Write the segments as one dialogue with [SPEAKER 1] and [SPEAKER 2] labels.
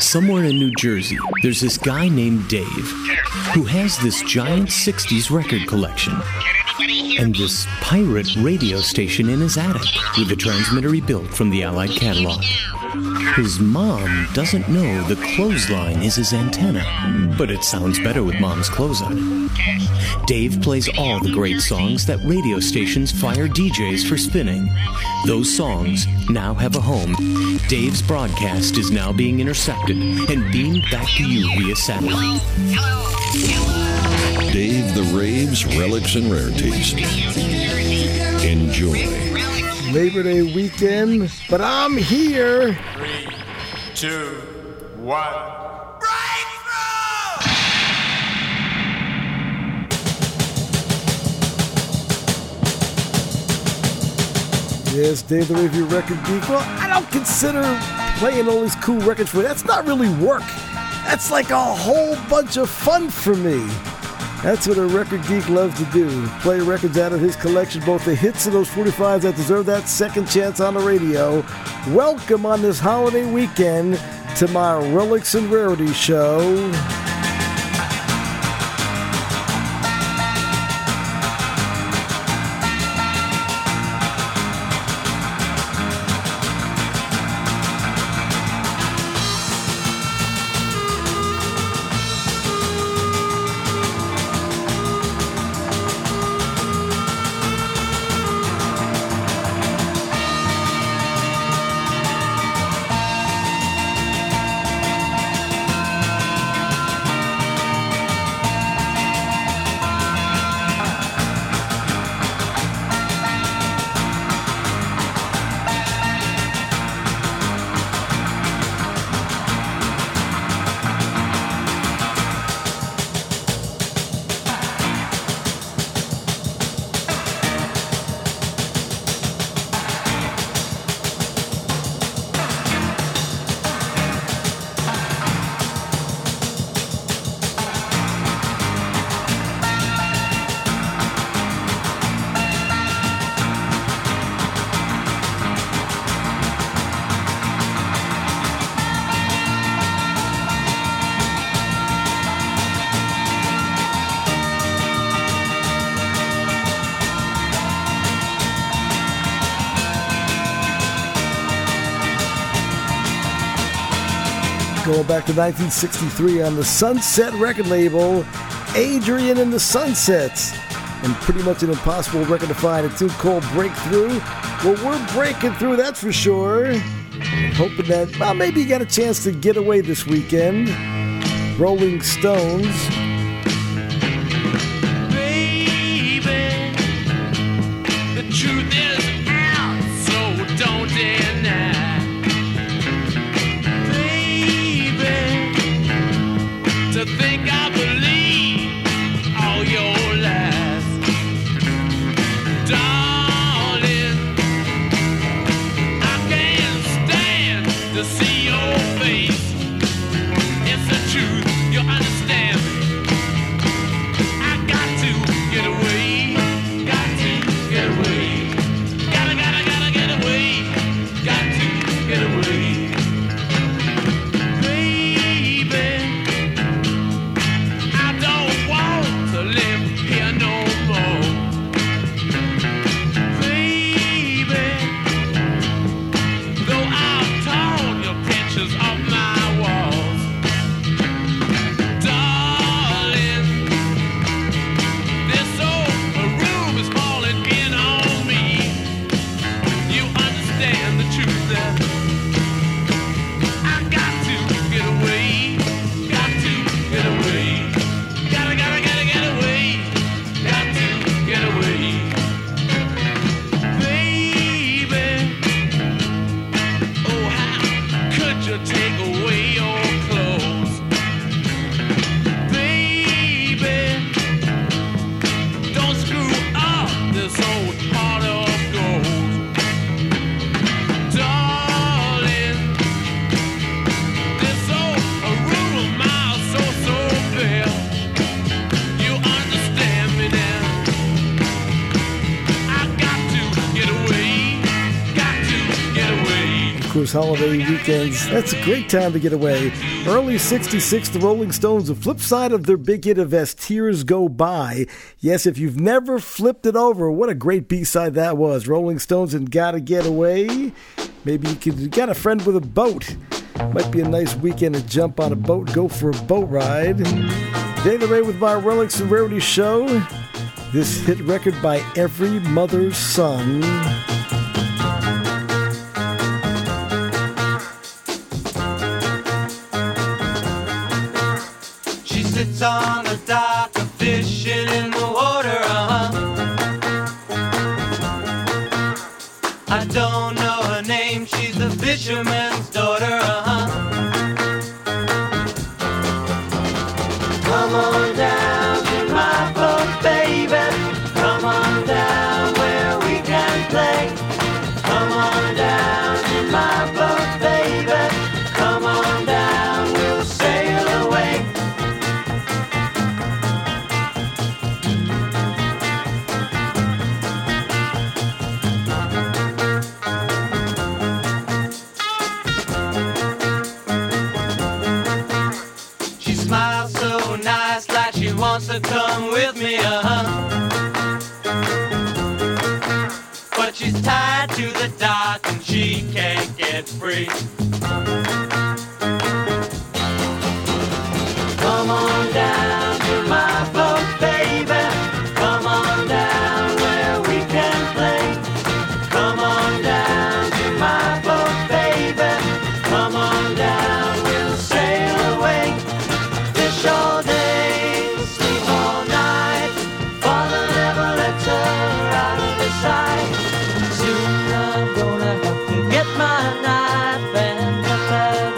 [SPEAKER 1] Somewhere in New Jersey, there's this guy named Dave who has this giant 60s record collection and this pirate radio station in his attic with a transmitter he built from the Allied catalog. His mom doesn't know the clothesline is his antenna, but it sounds better with Mom's clothes on. Dave plays all the great songs that radio stations fire DJs for spinning. Those songs now have a home. Dave's broadcast is now being intercepted and beamed back to you via satellite.
[SPEAKER 2] Dave the Raves, Relics and Rarities. Enjoy.
[SPEAKER 3] Labor Day weekend, but I'm here.
[SPEAKER 4] 3, 2, 1.
[SPEAKER 3] Yes, Dave the Rave, your record geek. Well, I don't consider playing all these cool records for you. That's not really work. That's like a whole bunch of fun for me. That's what a record geek loves to do. Play records out of his collection, both the hits and those 45s that deserve that second chance on the radio. Welcome on this holiday weekend to my Relics and Rarities show. Going back to 1963 on the Sunset record label, Adrian and the Sunsets. And pretty much an impossible record to find, a tune called Breakthrough. Well, we're breaking through, that's for sure. I'm hoping that, well, maybe you got a chance to get away this weekend. Rolling Stones.
[SPEAKER 5] Baby, the truth is out, so don't deny. To think I believe all your lies, darling. I can't stand to see your face. It's the truth, you understand me. I got to get away, got to get away, gotta get away, got to get away.
[SPEAKER 3] those holiday weekends. That's a great time to get away. Early 66, the Rolling Stones, the flip side of their big hit of As Tears Go By. Yes, if you've never flipped it over, what a great B-side that was. Rolling Stones and Gotta Get Away. Maybe you got a friend with a boat. Might be a nice weekend to jump on a boat, go for a boat ride. Dave the Ray with my Relics and Rarities show. This hit record by Every Mother's Son.
[SPEAKER 6] She sits on the dock, a fishing in the water, I don't know her name, she's a fisherman's daughter, Come on down to my boat, baby. Come on down where we can play. Come on down to my boat, baby. Come on down, we'll sail away. She smiles so nice, like she wants to come with me, But she's tied to the dock and she can't get free. Come on down to my boat, baby. Come on down where we can play. Come on down to my boat, baby. Come on down, we'll sail away. Fish all day, sleep all night. Father never lets her out of his sight. Soon I'm gonna have to get my knife and cut that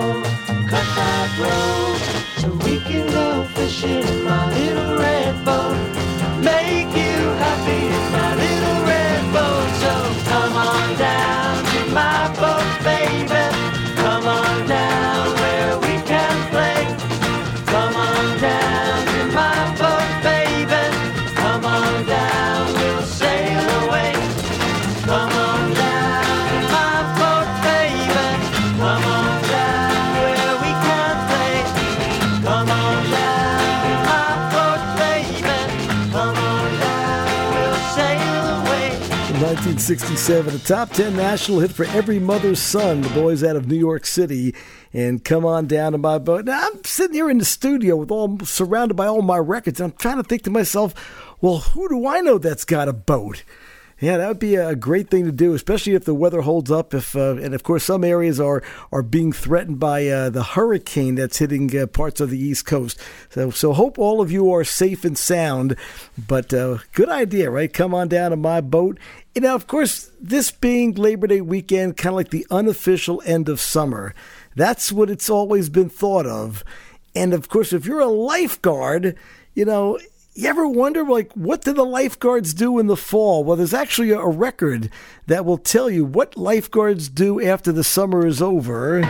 [SPEAKER 6] rope, so we can go fishing in my little red boat. Make you happy in my little red boat. So come on down to my boat, baby. Come on down where we can play. Come on down to my boat, baby. Come on down, we'll sail away. Come on down to my boat, baby. Come on down where we can play. Come on down to my boat, baby. Come on down, we'll sail away.
[SPEAKER 3] In 1967, a top 10 national hit for Every Mother's Son, the boys out of New York City, and Come On Down to My Boat. Now, I'm sitting here in the studio surrounded by all my records, and I'm trying to think to myself, well, who do I know that's got a boat? Yeah, that would be a great thing to do, especially if the weather holds up. And of course, some areas are being threatened by the hurricane that's hitting parts of the East Coast. So hope all of you are safe and sound. But good idea, right? Come on down to my boat. And now, of course, this being Labor Day weekend, kind of like the unofficial end of summer. That's what it's always been thought of. And of course, if you're a lifeguard, you ever wonder, what do the lifeguards do in the fall? Well, there's actually a record that will tell you what lifeguards do after the summer is over.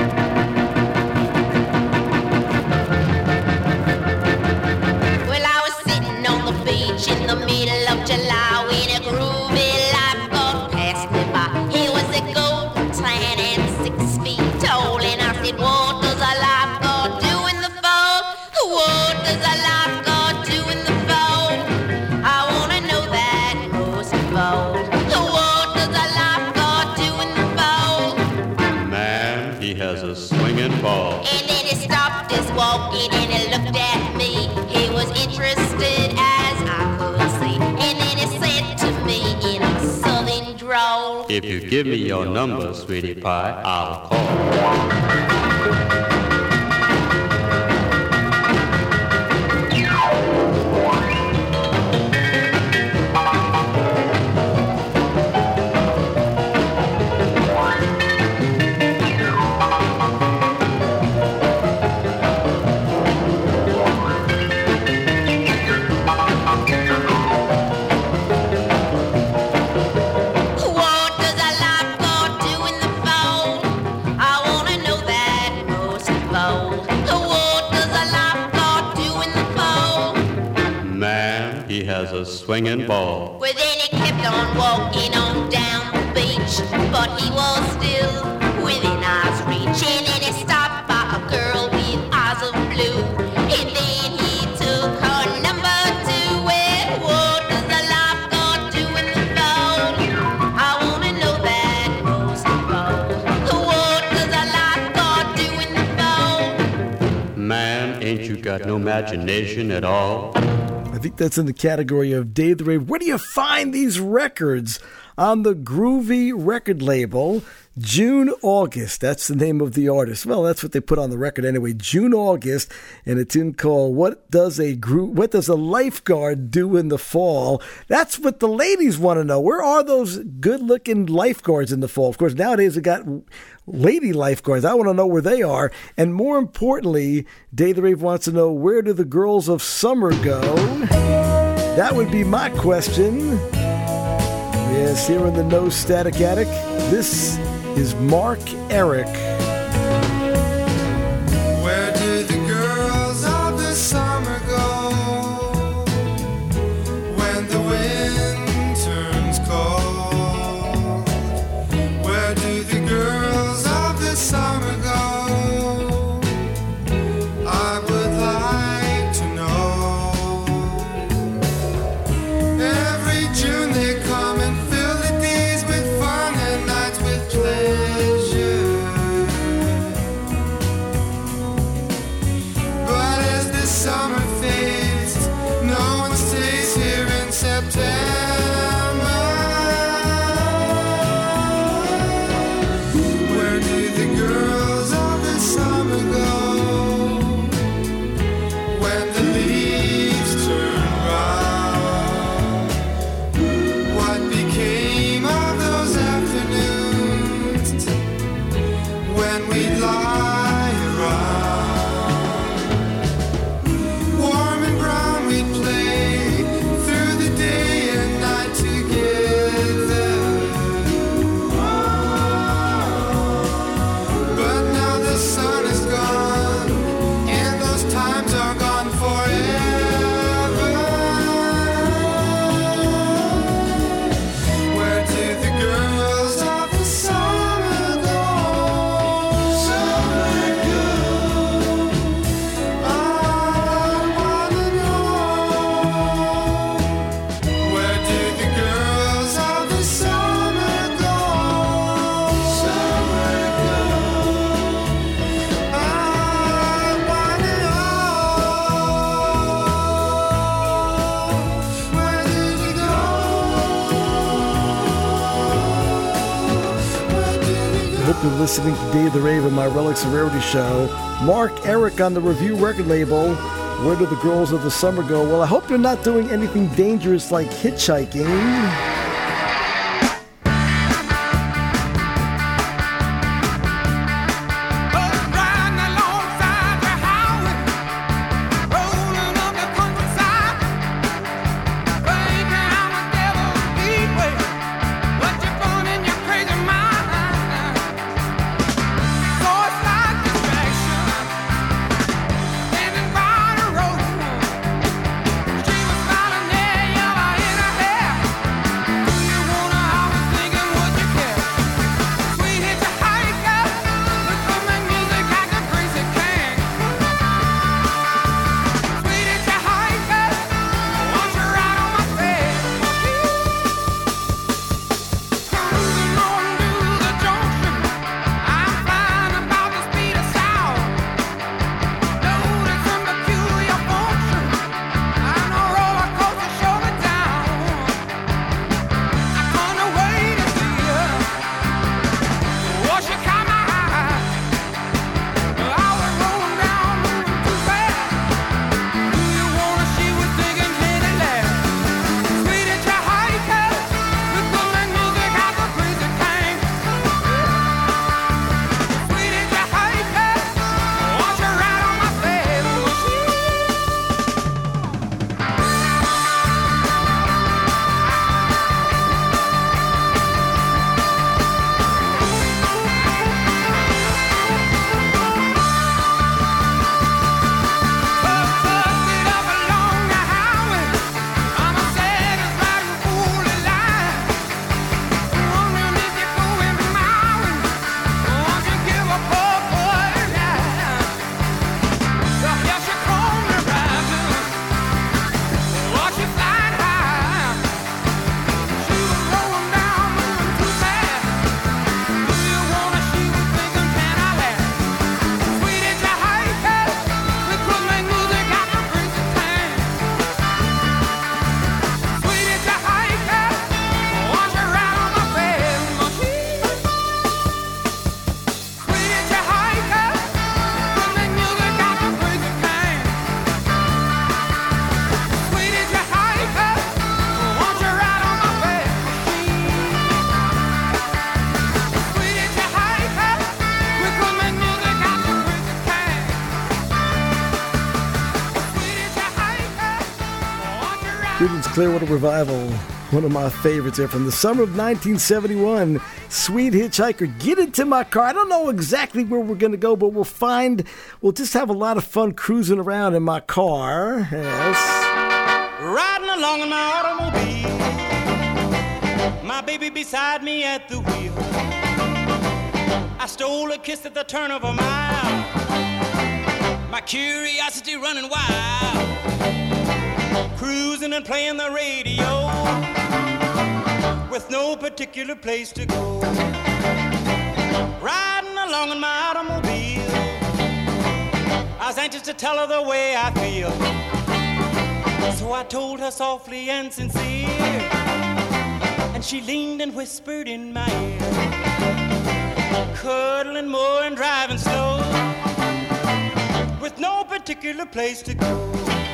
[SPEAKER 7] Well, I was sitting on the beach in the middle of July when a groovy lifeguard passed me by. He was a golden tan and 6 feet tall, and I said, what does a lifeguard do in the fall? What does a lifeguard do in the fall? I want to know that most of all. What does a lifeguard do in the fall?
[SPEAKER 8] Man, he has a swinging ball.
[SPEAKER 7] And then he stopped his walking and he looked at me. He was interested as I could see. And then he said to me in a southern drawl,
[SPEAKER 8] If you give me your number, sweetie pie, I'll call.
[SPEAKER 7] what does a lifeguard do in the fall? I want to know that most of all. What does a lifeguard do in the fall?
[SPEAKER 8] Man, he has a swinging ball.
[SPEAKER 7] Well, then he kept on walking on down the beach, but he was still
[SPEAKER 8] ain't you got no imagination at all?
[SPEAKER 3] I think that's in the category of Dave the Rave. Where do you find these records? On the Groovy record label, June August. That's the name of the artist. Well, that's what they put on the record anyway. June August, and a tune called What Does a Lifeguard Do in the Fall? That's what the ladies want to know. Where are those good-looking lifeguards in the fall? Of course, nowadays we got lady lifeguards. I want to know where they are. And more importantly, Dave the Rave wants to know, where do the girls of summer go? That would be my question. Yes, here in the No Static Attic, this is Mark Eric.
[SPEAKER 9] Where do the girls of the summer go when the wind turns cold? Where do the girls of the summer go? I would like to know. Every June they come and fill the days with fun and nights with pleasure. But as the summer fades, no one stays here in September. Where do the girls of the summer go when the leaves turn brown? What became of those afternoons when we'd lie around? Warm and brown we'd play through the day and night together. But now the sun is gone and those times are gone forever. Where do the girls of the summer go? Summer go. I wanna know. Where do the girls of the summer go? Summer go. I wanna know. Where did you go? Where did you
[SPEAKER 3] I hope you're listening to Dave the Rave on my Relics and Rarity show. Mark Eric on the Review record label. Where do the girls of the summer go? Well, I hope you're not doing anything dangerous like hitchhiking.
[SPEAKER 5] Riding alongside the highway, rolling up the countryside, thinking I'm a devil's speedway. What you fun in your crazy mind? So it's like distraction, standing by the road. She was smiling there, yellow in her hair.
[SPEAKER 3] Creedence Clearwater Revival, one of my favorites there from the summer of 1971. Sweet Hitchhiker, Get Into My Car. I don't know exactly where we're going to go, but we'll just have a lot of fun cruising around in my car. Yes.
[SPEAKER 5] Riding along in my automobile, my baby beside me at the wheel. I stole a kiss at the turn of a mile, my curiosity running wild. Cruising and playing the radio with no particular place to go. Riding along in my automobile, I was anxious to tell her the way I feel. So I told her softly and sincere, and she leaned and whispered in my ear, cuddling more and driving slow with no particular place to go.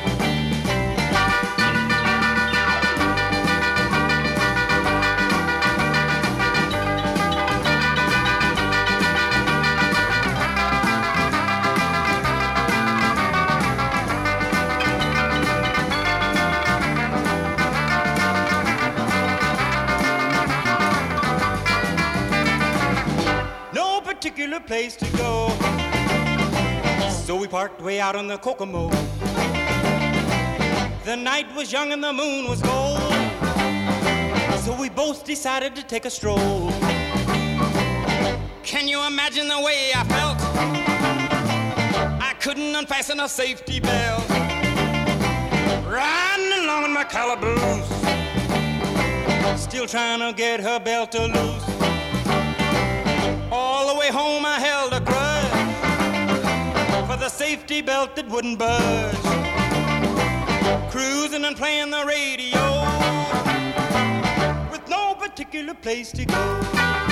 [SPEAKER 5] Particular place to go. So we parked way out on the Kokomo. The night was young and the moon was gold, so we both decided to take a stroll. Can you imagine the way I felt? I couldn't unfasten a safety belt, riding along in my calaboose, still trying to get her belt to loose. All the way home I held a grudge for the safety belt that wouldn't budge. Cruising and playing the radio with no particular place to go.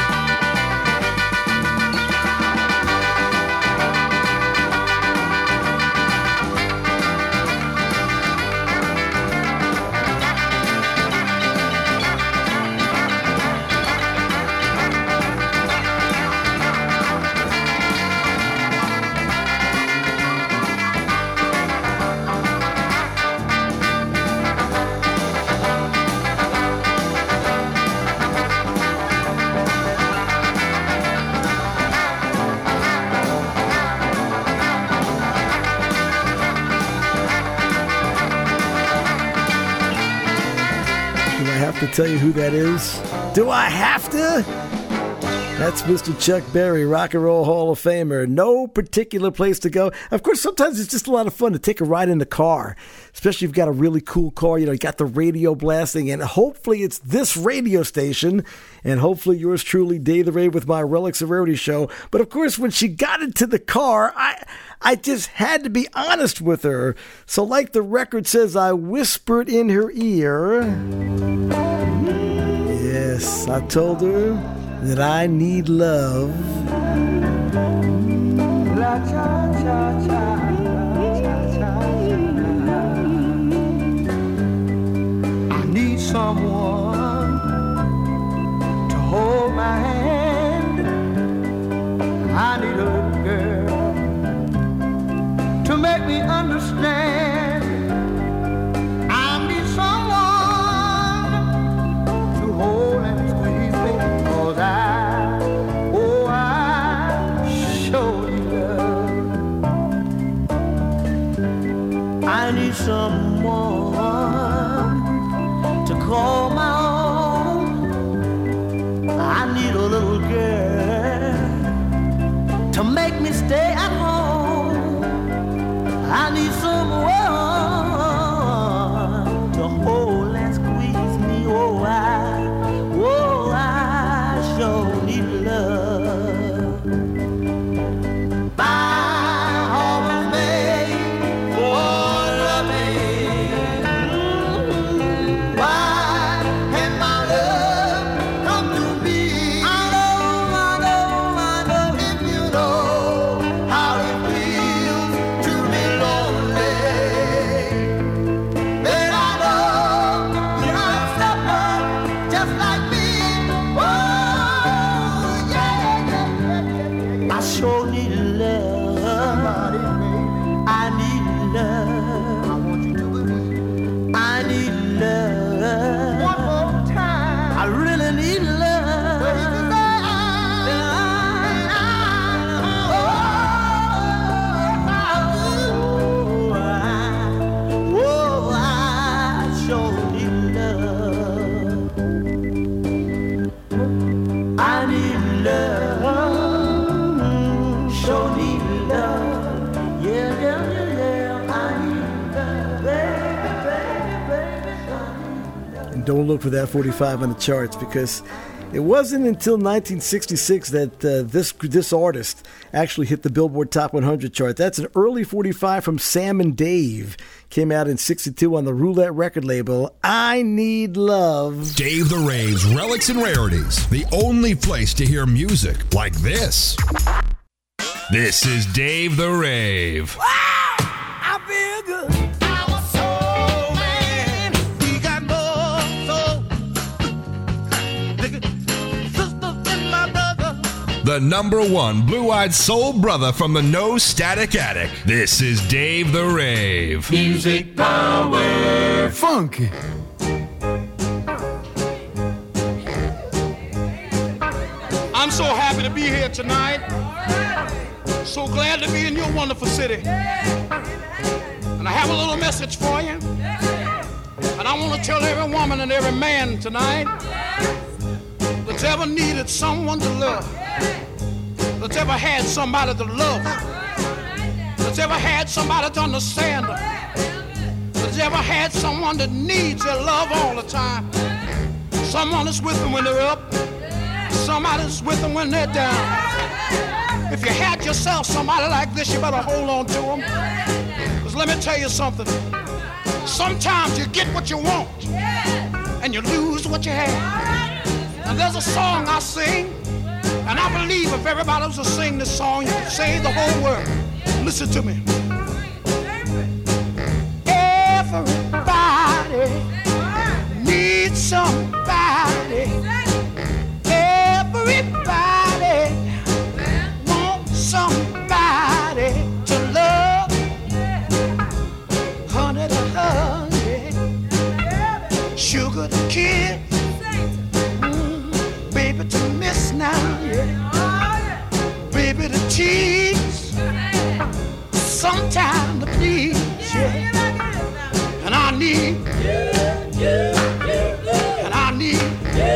[SPEAKER 3] To tell you who that is? Do I have to? That's Mr. Chuck Berry, Rock and Roll Hall of Famer. No particular place to go. Of course, sometimes it's just a lot of fun to take a ride in the car, especially if you've got a really cool car. You know, you got the radio blasting, and hopefully it's this radio station, and hopefully yours truly, Dave the Rave, with my Relics of Rarity show. But of course, when she got into the car, I just had to be honest with her. So like the record says, I whispered in her ear. Yes, I told her that I need love.
[SPEAKER 6] I need someone to hold my hand. I need a little girl to make me understand. I need someone to hold and squeeze me, 'cause I sure need love. I need someone to call my own. I need a little girl to make me stay at home. I need someone to hold and squeeze me. Oh, I sure need love. My heart was made for loving. Why can't my love come to me? I know if you know how it feels to be lonely.
[SPEAKER 3] don't look for that 45 on the charts, because it wasn't until 1966 that this artist actually hit the Billboard Top 100 chart. That's an early 45 from Sam and Dave. Came out in 62 on the Roulette record label. I Need Love.
[SPEAKER 10] Dave the Rave's Relics and Rarities, the only place to hear music like this. This is Dave the Rave.
[SPEAKER 6] Wow, I feel good. Our soul man, he got more soul. Sisters and my brother.
[SPEAKER 10] The #1 blue-eyed soul brother from the No Static Attic. This is Dave the Rave.
[SPEAKER 6] Music power.
[SPEAKER 11] Funky.
[SPEAKER 12] I'm so happy to be here tonight. So glad to be in your wonderful city. And I have a little message for you. And I want to tell every woman and every man tonight that's ever needed someone to love, that's ever had somebody to love, that's ever had somebody to understand them, that's ever had someone that needs their love all the time. Someone is with them when they're up, somebody's with them when they're down. If you had yourself somebody like this, you better hold on to them. Because let me tell you something. Sometimes you get what you want, and you lose what you have. And there's a song I sing, and I believe if everybody was to sing this song, you could save the whole world. Listen to me. Everybody needs somebody. Everybody somebody to love, honey to honey, sugar to kiss, baby to miss now, yeah. Baby to tease, sometime to please, yeah. And I need, and I need,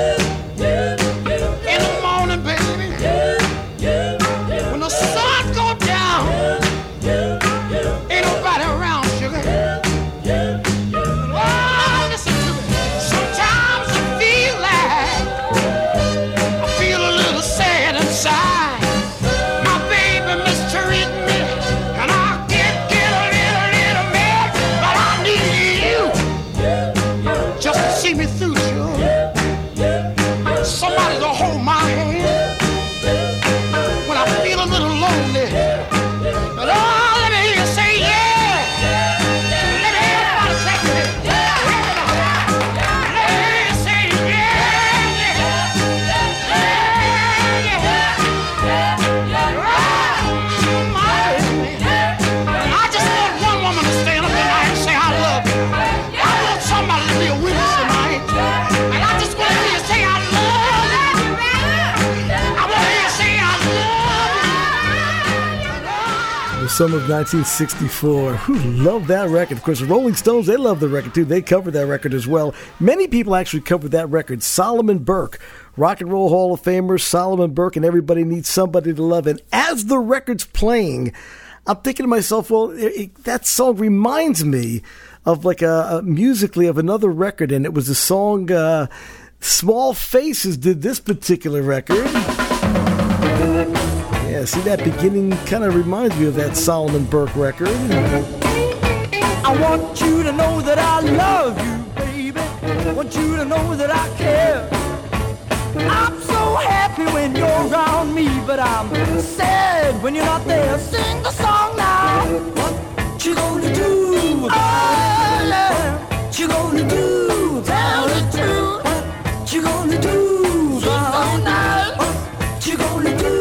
[SPEAKER 12] in the morning, baby. When the sun go down, ain't nobody around, sugar. Oh, listen to me. Sometimes I feel a little sad inside. My baby mistreating me, and I get a little mad. But I need you just to see me through, sugar. Somebody to hold my hand. A little lonely, but oh, let me hear you say yeah. Let me hear everybody say yeah. Let me hear you say yeah. I just want one woman to stand up tonight and say I love you. I want somebody to be a witness tonight, and I just want to hear you say I love you. I want to hear you say I love you.
[SPEAKER 3] The summer of 1964. Who loved that record? Of course, the Rolling Stones, they love the record too. They covered that record as well. Many people actually covered that record. Solomon Burke, Rock and Roll Hall of Famer, Solomon Burke, and Everybody Needs Somebody to Love. And as the record's playing, I'm thinking to myself, well, that song reminds me of like musically of another record. And it was the song Small Faces did this particular record. Yeah, see, that beginning kind of reminds me of that Solomon Burke record.
[SPEAKER 6] I want you to know that I love you, baby. I want you to know that I care. I'm so happy when you're around me, but I'm sad when you're not there. Sing the song now. What you gonna do? Oh, yeah. What you gonna do? Tell the truth. What you gonna do? What you gonna do?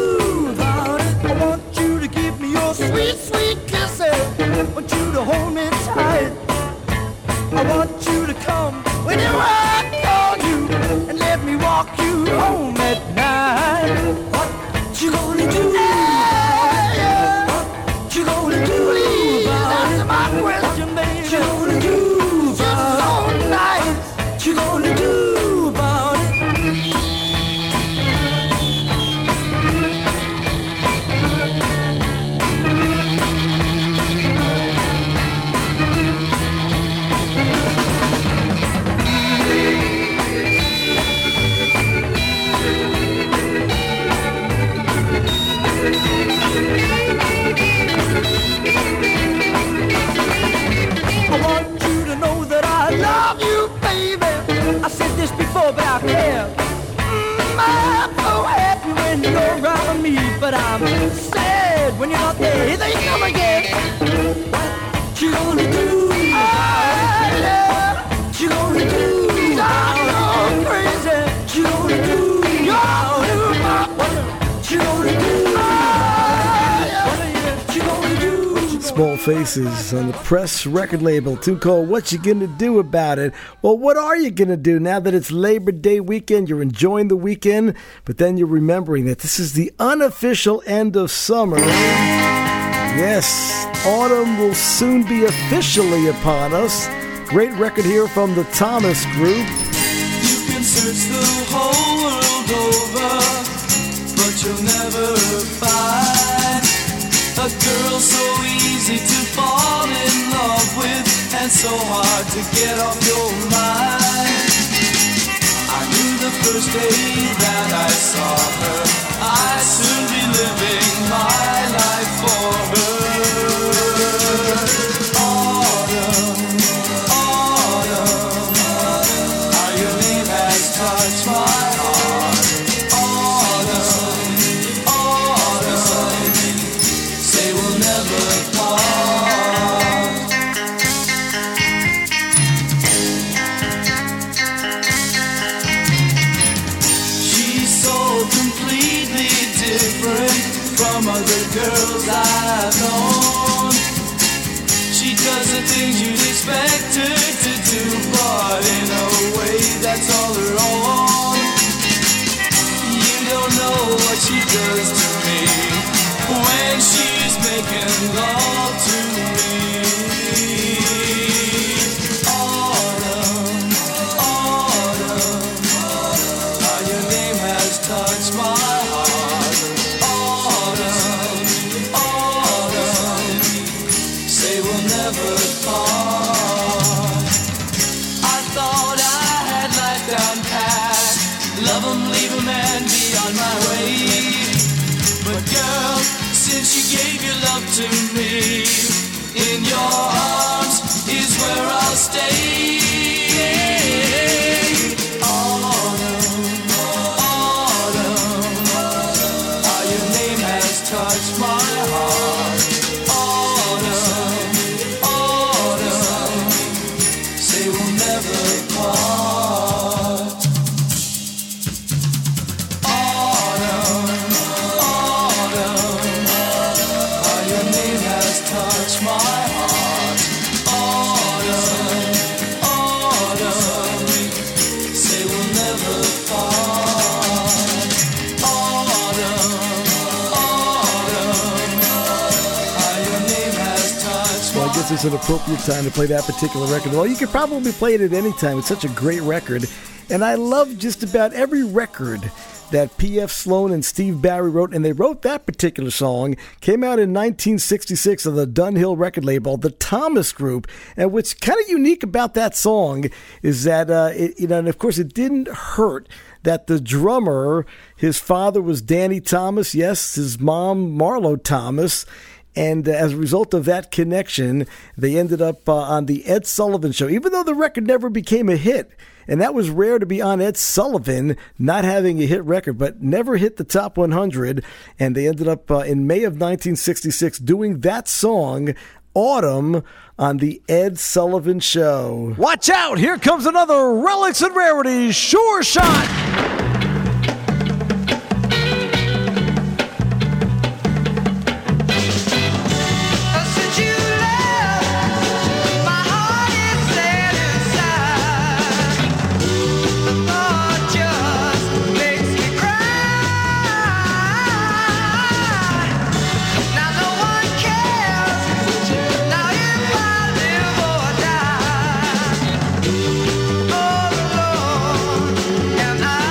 [SPEAKER 6] Sweet, sweet kisses. I want you to hold me tight. I want you to come whenever I call you and let me walk you home at night. What you gonna do? Yeah, yeah. What Yeah, here they come again. What you gonna do? What you gonna do? I'm crazy. What you gonna do? What you gonna do? What you gonna do?
[SPEAKER 3] Small Faces on the Press record label. Tune called What You Gonna Do About It? Well, what are you gonna do now that it's Labor Day weekend? You're enjoying the weekend, but then you're remembering that this is the unofficial end of summer. Yes, autumn will soon be officially upon us. Great record here from the Thomas Group.
[SPEAKER 6] You can search the whole world over, but you'll never find a girl so easy to fall in love with and so hard to get off your mind. I knew the first day that I saw her, I'd soon be living my life for her. Autumn, autumn, how your name has touched my heart. Autumn, autumn, say we'll never part. She's so completely different from other girls I've known. She does the things you'd expect her to do, but in a way that's all her own. You don't know what she does to me when she's making love to me. Autumn, autumn, how your name has touched my heart. Autumn, autumn, say we'll never part. I thought I had life down pat, love 'em, leave 'em, and be on my way. But girl, since you gave your love to me, in your arms is where I'll stay. Autumn, autumn, how your name has touched my heart. Autumn, autumn, say we'll never part. Autumn, autumn, how your name has touched my heart. Autumn, autumn, say we'll never part. Autumn, autumn, how your name has touched my
[SPEAKER 3] Well, I guess it's an appropriate time to play that particular record. Well, you could probably play it at any time. It's such a great record. And I love just about every record that P.F. Sloan and Steve Barry wrote, and they wrote that particular song. Came out in 1966 on the Dunhill record label, the Thomas Group. And what's kind of unique about that song is that, and of course it didn't hurt that the drummer, his father was Danny Thomas, yes, his mom Marlo Thomas. And as a result of that connection, they ended up on the Ed Sullivan Show, even though the record never became a hit. And that was rare to be on Ed Sullivan, not having a hit record, but never hit the top 100. And they ended up in May of 1966 doing that song, Autumn, on the Ed Sullivan Show. Watch out! Here comes another Relics and Rarities Sure Shot!
[SPEAKER 6] And I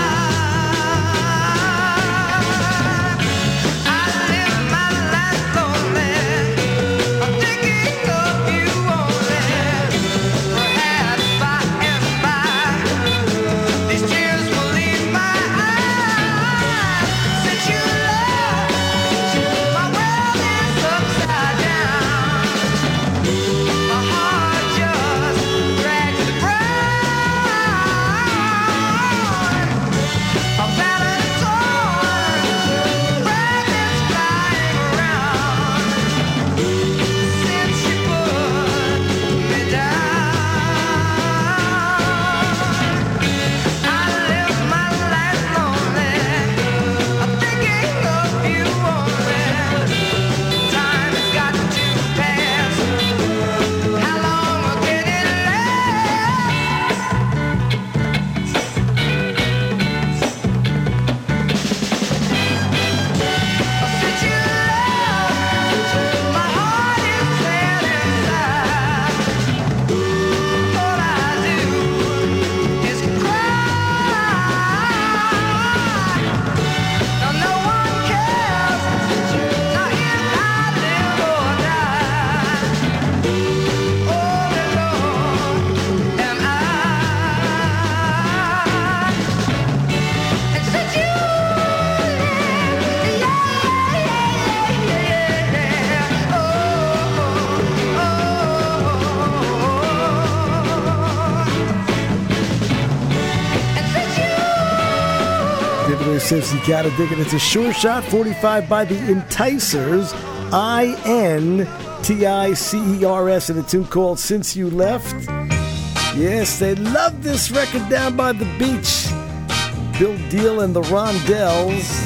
[SPEAKER 3] says you gotta dig it. It's a Sure Shot 45 by the Enticers, INTICERS, and a tune called Since You Left. Yes, they love this record down by the beach. Bill Deal and the Rondells.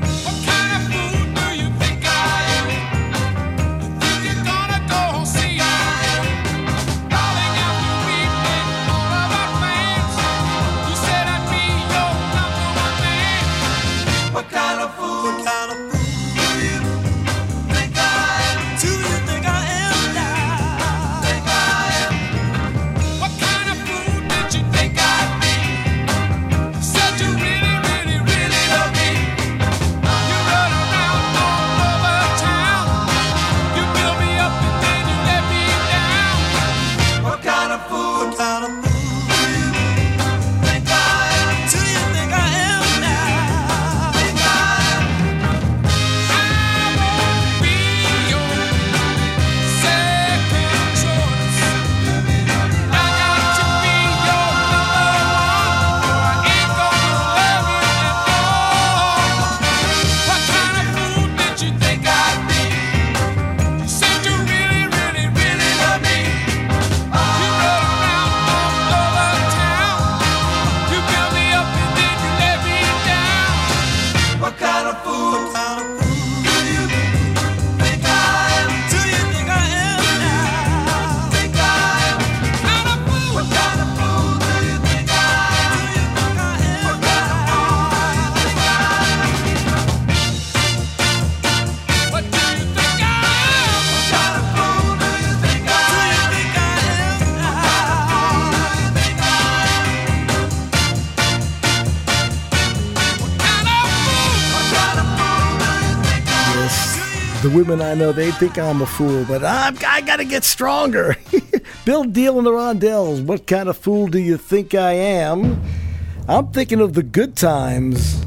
[SPEAKER 3] The women I know, they think I'm a fool, but I gotta get stronger. Bill Deal and the Rondells, what kind of fool do you think I am? I'm thinking of the good times.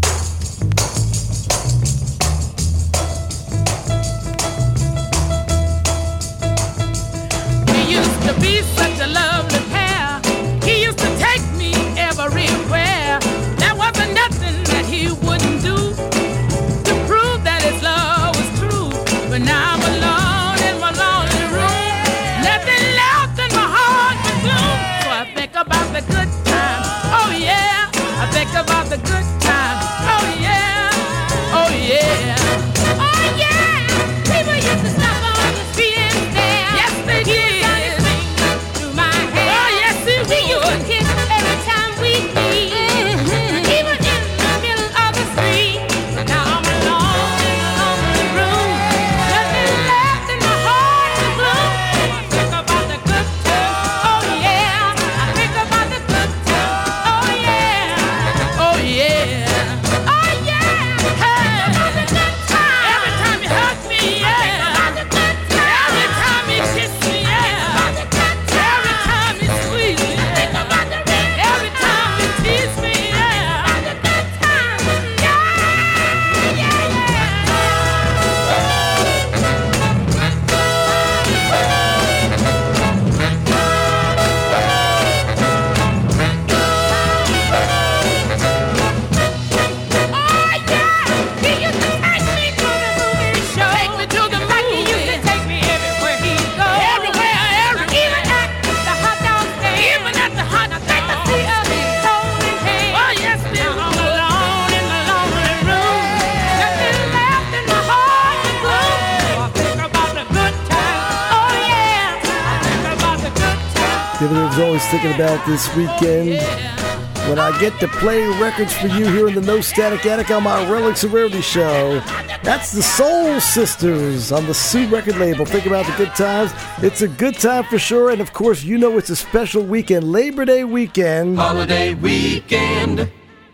[SPEAKER 5] We used to be such a lovely pair. He used to take me everywhere. There wasn't nothing that he wouldn't do to prove that his love was true. But now I'm alone in my lonely room, nothing left in my heart but gloom. So I think about the good times. Oh yeah, I think about the good times. Oh yeah, oh yeah, oh yeah. People used to stop on the street and stare. Yes, they did. Through my hair. Oh yes, they would. We used to kiss every time we meet, even in the middle of the street. But now I'm alone in a lonely room, nothing left in my heart but gloom. I think about the good times. Oh yeah, I think about the good times. Oh yeah, oh yeah, oh yeah. Hey, every time you hug me, yeah. Every time you kiss me, yeah. Every time you squeeze me, yeah. Every time you tease me, yeah. Take me to the movie. He used to take me everywhere he goes. Everywhere. Even at the hot dog stand. Even at the hot dog stand. I see us holding hands. Oh yes, now I'm alone in the lonely room. Nothing left in my heart but gloom. I think about the good times. Oh yeah, I think about the good times.
[SPEAKER 3] The other was always thinking about this weekend when I get to play records for you here in the No Static Attic on my Relics and Rarity show. That's the Soul Sisters on the Sue record label. Think about the good times. It's a good time for sure, and of course, you know it's a special weekend, Labor Day weekend.
[SPEAKER 11] Holiday weekend.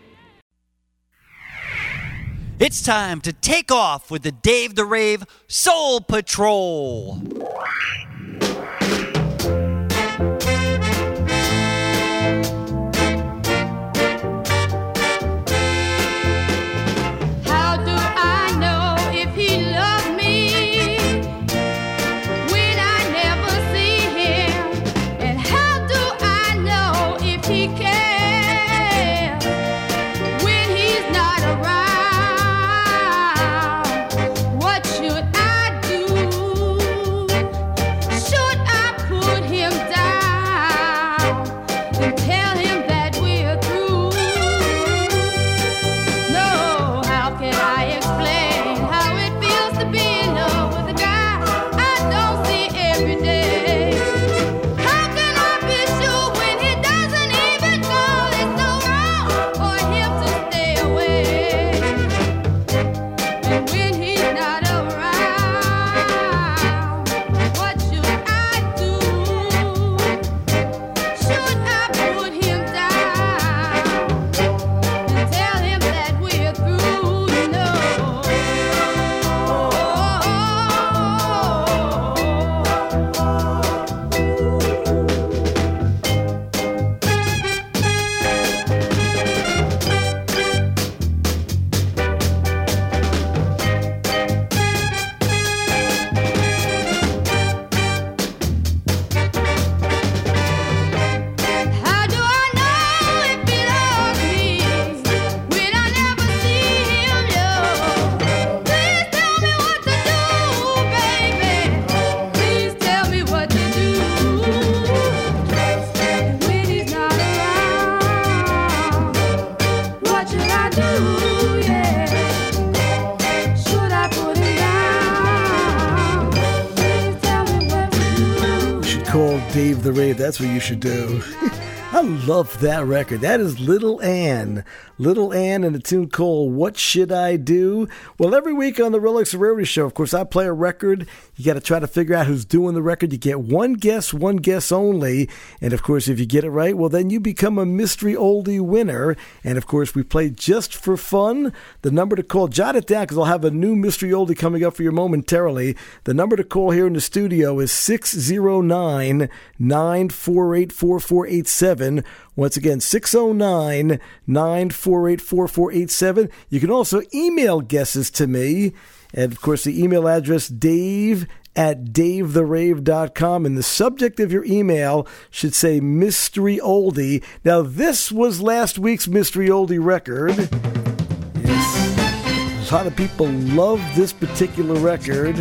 [SPEAKER 11] It's time to take off with the Dave the Rave Soul Patrol.
[SPEAKER 5] How do I know if he loved me when I never see him? And how do I know if he cares when he's not
[SPEAKER 3] call Dave the Rave. That's what you should do. I love that record. That is Little Ann. Little Ann and a tune called What Should I Do? Well, every week on the Relics of Rarity Show, of course, I play a record. You got to try to figure out who's doing the record. You get one guess only. And, of course, if you get it right, well, then you become a mystery oldie winner. And, of course, we play just for fun. The number to call, jot it down because I'll have a new mystery oldie coming up for you momentarily. The number to call here in the studio is 609-948-4487. Once again, 609-948-4487. You can also email guesses to me. And, of course, the email address, dave@davetherave.com. And the subject of your email should say Mystery Oldie. Now, this was last week's Mystery Oldie record. Yes. A lot of people love this particular record.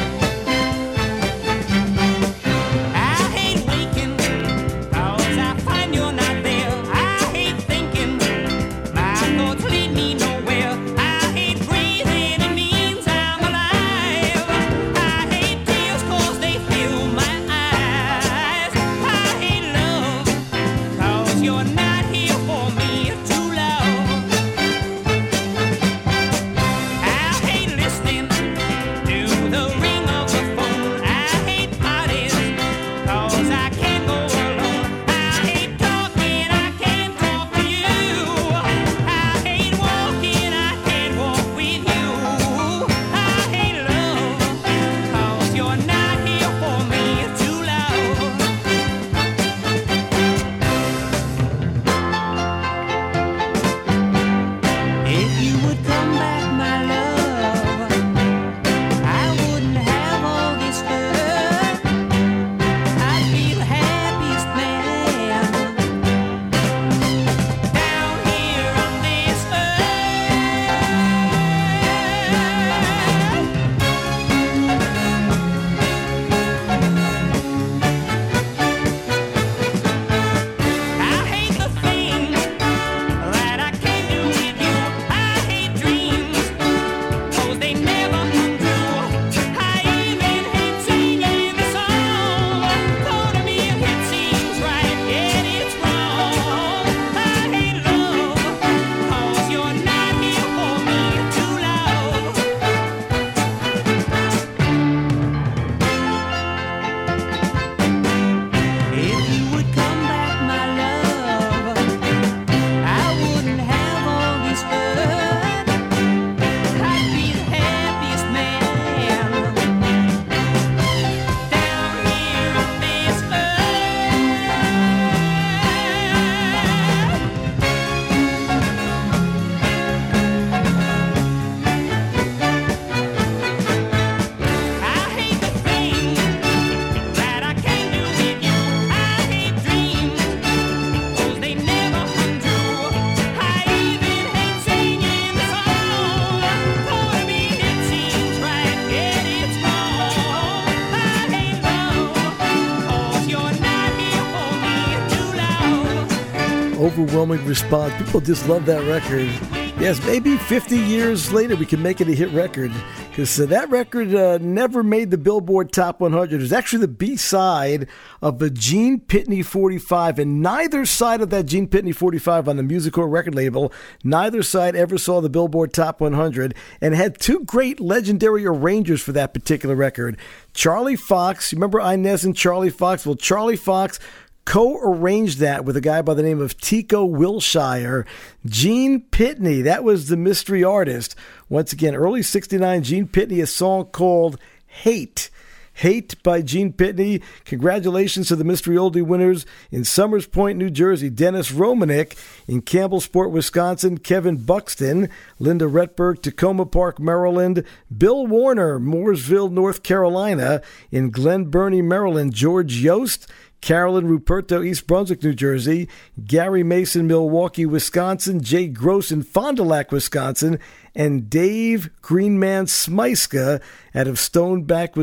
[SPEAKER 3] Overwhelming response. People just love that record. Yes, maybe 50 years later we can make it a hit record, because that record never made the Billboard Top 100. It was actually the B-side of a Gene Pitney 45, and neither side of that Gene Pitney 45 on the Music-Core record label, neither side ever saw the Billboard Top 100, and had two great legendary arrangers for that particular record. Charlie Fox, you remember Inez and Charlie Fox? Well, Charlie Fox co-arranged that with a guy by the name of Tico Wilshire. Gene Pitney, that was the mystery artist. Once again, early 69, Gene Pitney, a song called Hate. Hate by Gene Pitney. Congratulations to the Mystery Oldie winners in Summers Point, New Jersey, Dennis Romanek; in Campbellsport, Wisconsin, Kevin Buxton; Linda Retberg, Tacoma Park, Maryland; Bill Warner, Mooresville, North Carolina; in Glen Burnie, Maryland, George Yost; Carolyn Ruperto, East Brunswick, New Jersey; Gary Mason, Milwaukee, Wisconsin; Jay Gross in Fond du Lac, Wisconsin; and Dave Greenman Smyska out of Stone Bank,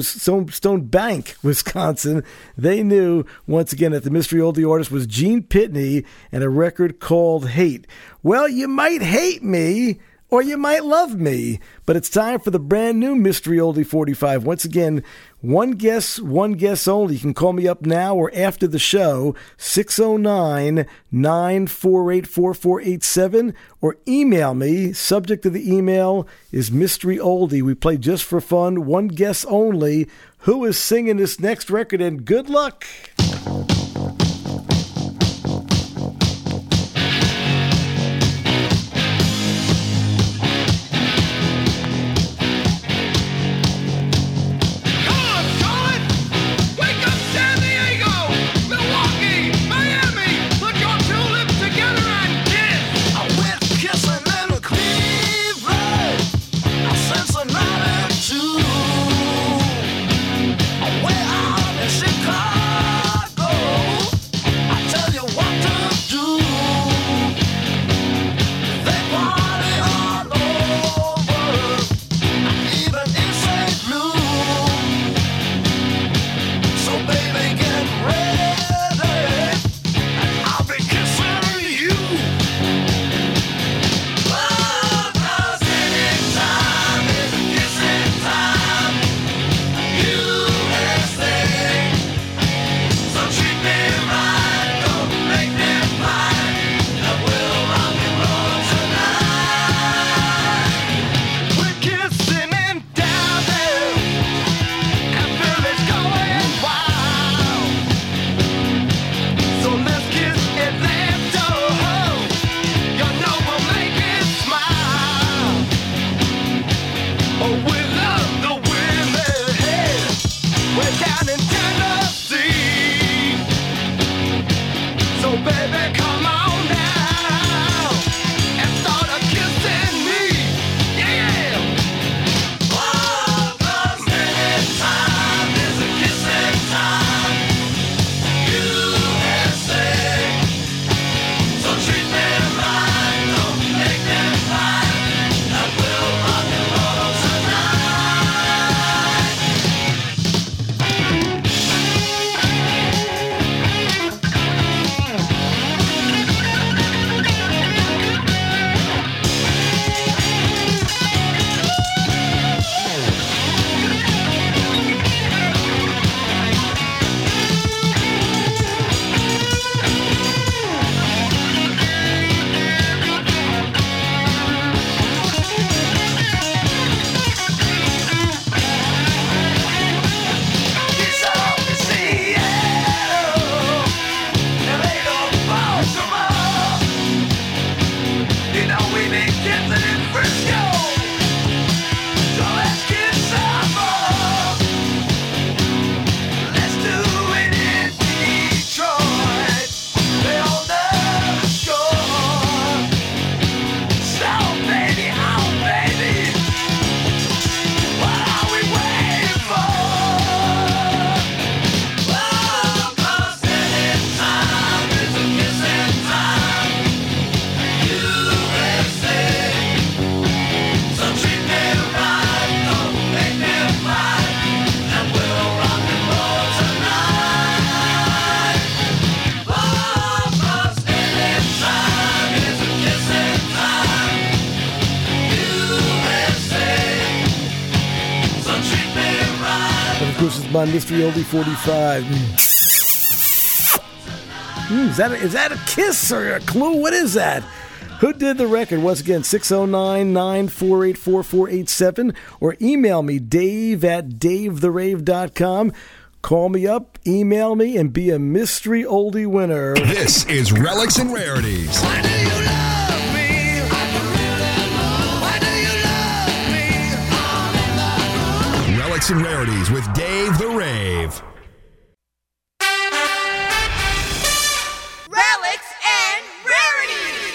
[SPEAKER 3] Wisconsin. They knew, once again, that the mystery oldie artist was Gene Pitney and a record called Hate. Well, you might hate me, or you might love me. But it's time for the brand new Mystery Oldie 45. Once again, one guess only. You can call me up now or after the show, 609-948-4487, or email me. Subject of the email is Mystery Oldie. We play just for fun, one guess only. Who is singing this next record? And good luck. My Mystery Oldie 45. Is that a kiss or a clue? What is that? Who did the record? Once again, 609-948-4487, or email me, dave@davetherave.com. Call me up, email me, and be a Mystery Oldie winner.
[SPEAKER 10] This is Relics and Rarities.
[SPEAKER 5] Why do you love me? Why do you love me?
[SPEAKER 10] Relics and Rarities with Dave the Rave.
[SPEAKER 5] Relics and Rarities.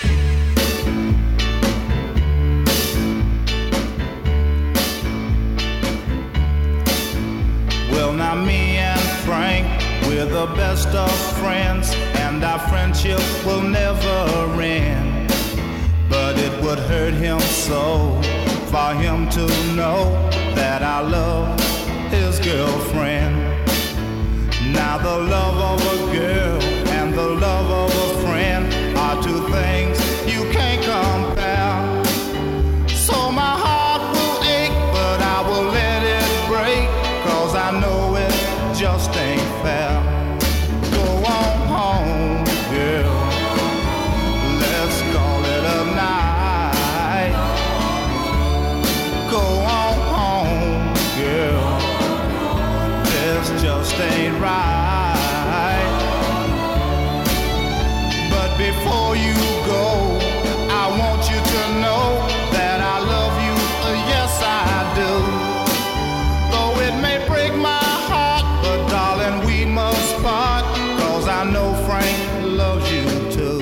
[SPEAKER 13] Well, now me and Frank, we're the best of friends, and our friendship will never end. But it would hurt him so for him to know that I love his girlfriend. Now the love of a girl and the love of a friend are two things you can't compare. just ain't fair. Go on home, girl. Let's call it a night. Go on home, girl. This just ain't right. But before you go, I want you to know that I love you, yes I do. Though it may break my heart, but darling, we must part, 'cause I know Frank loves you too.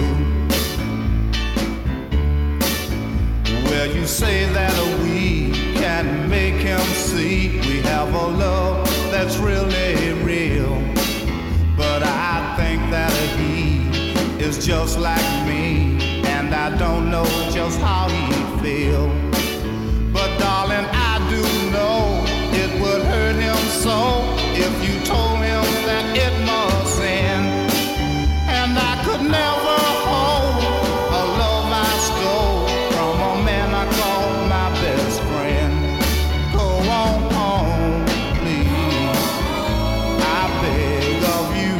[SPEAKER 13] Well, you say that we can make him see we have a love that's really real, but I think that he is just like me, and I don't know just how he feel. But darling, I do know it would hurt him so if you told him that it must end. And I could never hold a love I stole from a man I call my best friend. Go on home, please, I beg of you.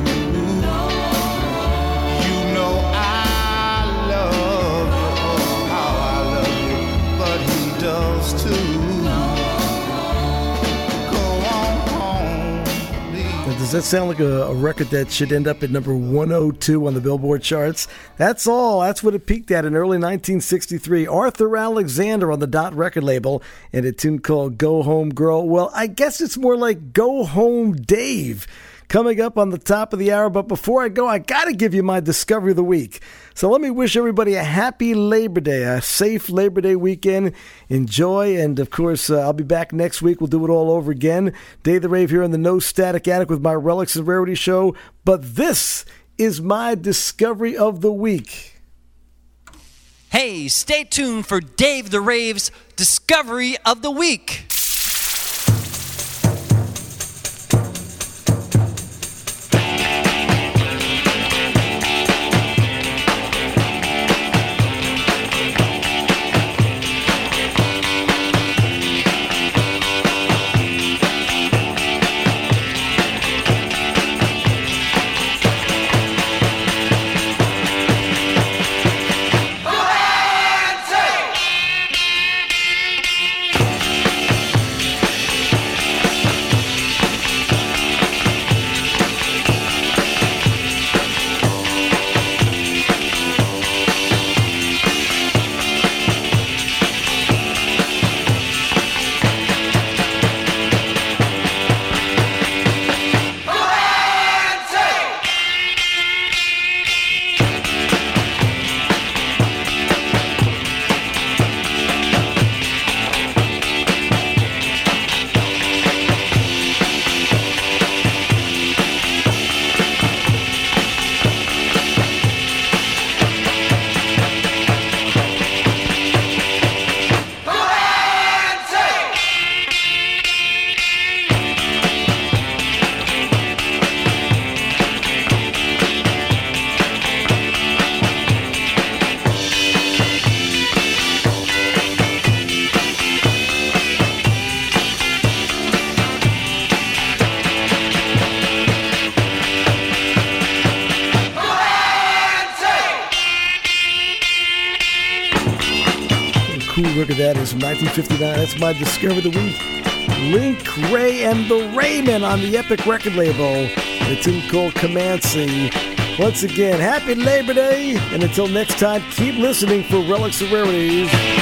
[SPEAKER 13] You know I love you, oh how I love you, but he does too. Go on home, please.
[SPEAKER 3] Now, does that sound like a record that should end up at number 102 on the Billboard charts? That's all. That's what it peaked at in early 1963. Arthur Alexander on the Dot record label, and a tune called Go Home Girl. Well, I guess it's more like Go Home Dave. Coming up on the top of the hour, but before I go, I gotta give you my Discovery of the Week. So let me wish everybody a happy Labor Day, a safe Labor Day weekend. Enjoy, and of course, I'll be back next week. We'll do it all over again. Dave the Rave here on the No Static Attic with my Relics and Rarity show. But this is my Discovery of the Week.
[SPEAKER 11] Hey, stay tuned for Dave the Rave's Discovery of the Week.
[SPEAKER 3] Record that is from 1959. That's my Discovery of the Week. Link Ray and the Raymen on the Epic record label. The tune called Comanche. Once again, happy Labor Day, and until next time, keep listening for Relics and Rarities.